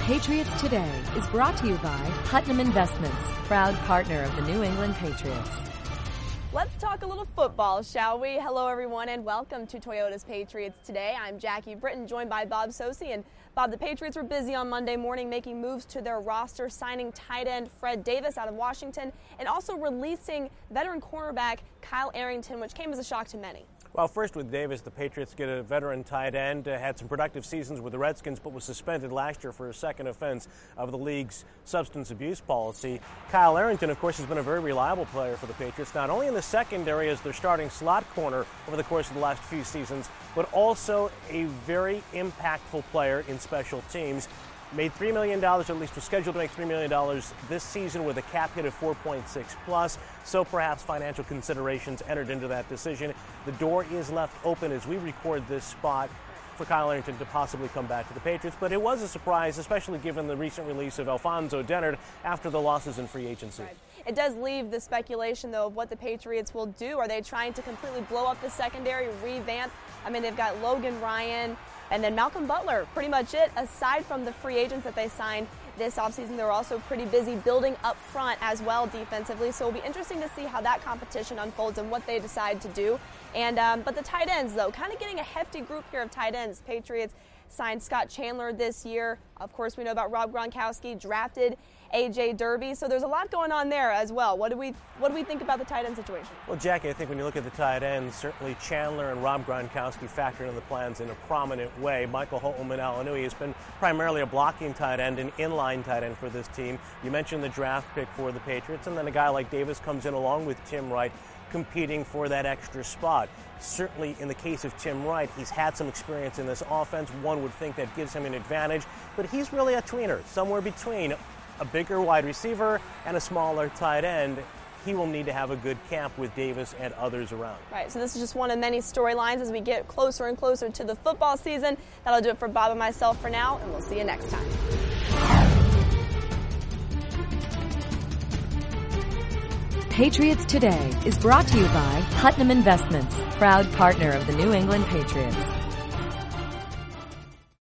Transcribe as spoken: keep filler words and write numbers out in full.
Patriots Today is brought to you by Putnam Investments, proud partner of the New England Patriots. Let's talk a little football, shall we? Hello, everyone, and welcome to Toyota's Patriots Today. I'm Jackie Britton, joined by Bob Socci. And Bob, the Patriots were busy on Monday morning making moves to their roster, signing tight end Fred Davis out of Washington, and also releasing veteran cornerback Kyle Arrington, which came as a shock to many. Well, first with Davis, the Patriots get a veteran tight end, uh, had some productive seasons with the Redskins, but was suspended last year for a second offense of the league's substance abuse policy. Kyle Arrington, of course, has been a very reliable player for the Patriots, not only in the secondary as their starting slot corner over the course of the last few seasons, but also a very impactful player in special teams. Made three million dollars, or at least was scheduled to make three million dollars this season with a cap hit of four point six plus, so perhaps financial considerations entered into that decision. The door is left open as we record this spot for Kyle Arrington to possibly come back to the Patriots, but it was a surprise, especially given the recent release of Alfonso Dennard after the losses in free agency. Right. It does leave the speculation, though, of what the Patriots will do. Are they trying to completely blow up the secondary, revamp? I mean, they've got Logan Ryan and then Malcolm Butler, pretty much it. Aside from the free agents that they signed this offseason, they're also pretty busy building up front as well defensively. So it'll be interesting to see how that competition unfolds and what they decide to do. And um, but the tight ends, though, kind of getting a hefty group here of tight ends. Patriots signed Scott Chandler this year. Of course, we know about Rob Gronkowski, drafted A J Derby. So there's a lot going on there as well. What do we what do we think about the tight end situation? Well, Jackie, I think when you look at the tight ends, certainly Chandler and Rob Gronkowski factor in the plans in a prominent way. Michael Holtman-Alanui has been primarily a blocking tight end, an inline tight end for this team. You mentioned the draft pick for the Patriots, and then a guy like Davis comes in along with Tim Wright, competing for that extra spot. Certainly in the case of Tim Wright, he's had some experience in this offense. One would think that gives him an advantage, but he's really a tweener, somewhere between a bigger wide receiver and a smaller tight end. He will need to have a good camp with Davis and others around. Right, so this is just one of many storylines as we get closer and closer to the football season. That'll do it for Bob and myself for now, and we'll see you next time. Patriots Today is brought to you by Putnam Investments, proud partner of the New England Patriots.